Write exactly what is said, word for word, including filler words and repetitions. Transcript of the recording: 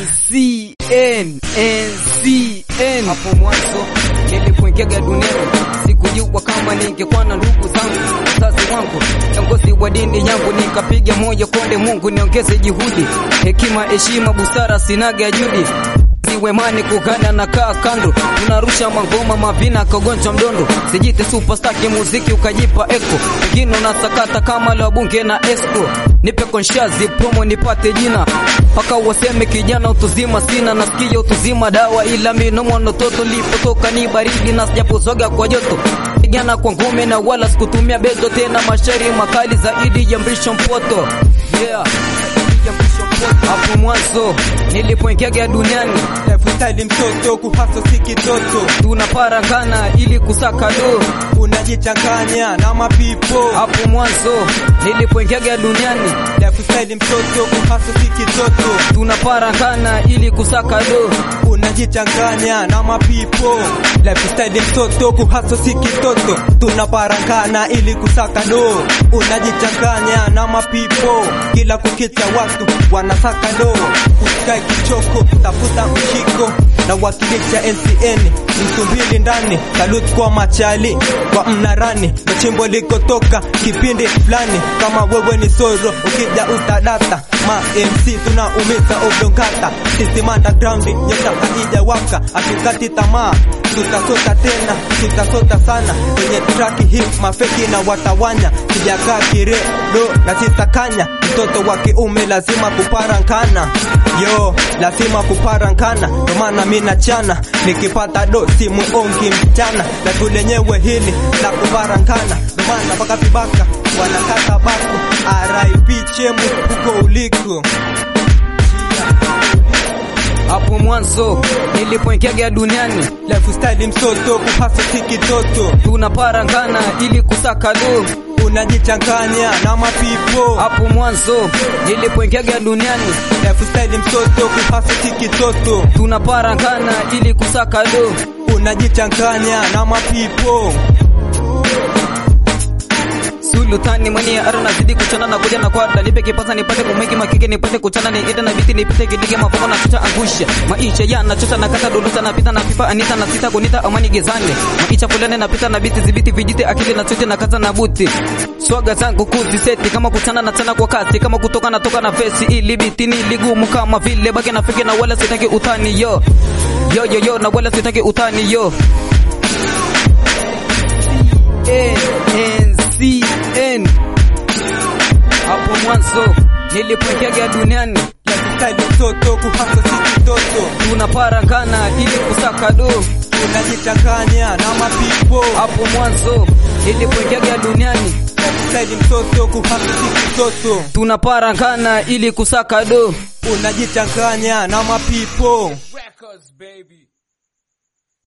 C N N C N. Hapo mwanzo nilipoingia duniani sikujua kama ningekuwa na ndugu zangu, wazazi wangu, kiongozi wa dini yangu. Nikapiga moyo konde, Mungu niongeze juhudi, hekima, heshima, busara, sinaga judi. Wemani kugana na kaa kando, tunarusha mangoma mavina kagonja mdondo. Sijite superstar muziki ukajipa eko, wengine unasakata kama la bunge na esco. Nipe konshazi promo nipate jina, paka waseme kijana utuzima sina. Nasikia utuzima dawa ila minomo no toto, lipotoka ni baridi na sijapozoga kwa joto. Kijana kwa ngome na wala sikutumia bezo tena, mashairi makali zaidi ya mbisho mpoto. Yeah, hapo mwanzo nilipoingia duniani lifestyle mtoto kuhaso siki toto, tunaparangana ili kusaka do, unajichanganya na mapipo. Hapo mwanzo nilipoingia duniani lifestyle mtoto kuhaso siki toto, tunaparangana ili kusaka do, unajichanganya na mapipo. Lifestyle mtoto kuhaso siki toto, tunaparangana ili kusaka do, unajichanganya na mapipo. Kila kukicha watu wanasaka do, usikae kichoko, tafuta mshiko na wakilisha N C N msumbili ndani. Salute kwa machali kwa mnarani, mchimbo liko toka kipindi fulani. Kama wewe ni soro ukija utadata, ma M C tunaumiza oblongata. Sisi underground nyota haija waka, atukati tamaa, tutasota tena, tutasota sana. Kwenye track hii mafeki na watawanya, sijakaa kire do na sitakanya. Mtoto wa kiume lazima kuparankana, yo lazima kuparankana. Ndo maana mimi nachana, nikipata do simu ongi mchana. Na tulenyewe hili la kuparankana, ndo maana paka vibaka wanakata bako. R I P chemu huko uliko. Hapo mwanzo nilipoingia duniani lifestyle mtoto kuhaso siki toto, tunaparangana ili kusaka do, unajichanganya na mapipo. Hapo mwanzo nilipoingia duniani lifestyle mtoto kuhaso siki toto, tunaparangana ili kusaka do, unajichanganya na mapipo. Sultani mwenye arana zidi kuchana na kuja na kwada. Nipe kipasa nipate kumwiki makike nipate kuchana ni ita na biti nipite kidige mafoko na chucha angusha. Maisha ya na chucha na kata duluta na pita na pipa anita na sita kunita amani gezane. Maisha fulani na pita na biti zibiti vijiti akili na chucha na kaza na buti. Swaga zangu kuzi seti kama kuchana na chana kwa kasi, kama kutoka na toka na fesi ili biti ni ligumu kama vile baki na fike na wala sitaki utani yo. Yo yo yo na wala sitaki utani yo. N N C N. Hapo mwanzo nilipoingia duniani lifestyle mtoto kuhaso siki toto, tunaparangana ili kusaka do, unajichanganya na mapipo. Hapo mwanzo nilipoingia duniani lifestyle mtoto kuhaso siki toto, tunaparangana ili kusaka do, unajichanganya na mapipo. Records, baby.